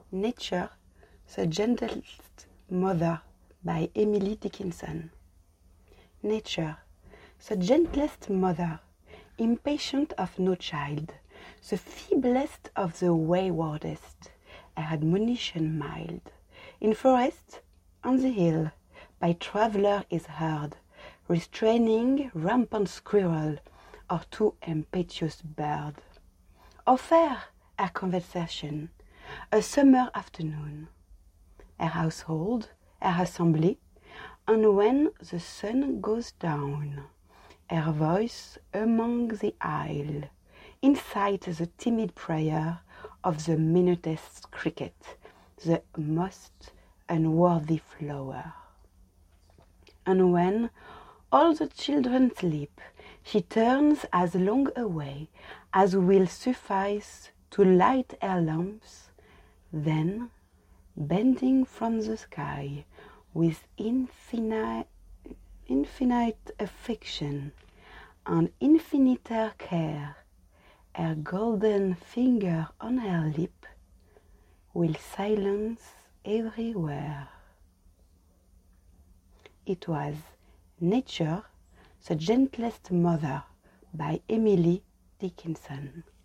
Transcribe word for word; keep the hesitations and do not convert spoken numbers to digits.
Nature, the Gentlest Mother by Emily Dickinson. Nature, the gentlest mother, impatient of no child, the feeblest of the waywardest, her admonition mild. In forest, on the hill, by traveller is heard, restraining rampant squirrel or too impetuous bird. Or fair her conversation, a summer afternoon, her household, her assembly, and when the sun goes down, her voice among the isle incites the timid prayer of the minutest cricket, the most unworthy flower. And when all the children sleep, she turns as long away as will suffice to light her lamps, then, bending from the sky with infinite, infinite affection and infiniter care, her golden finger on her lip will silence everywhere. It was Nature, the Gentlest Mother by Emily Dickinson.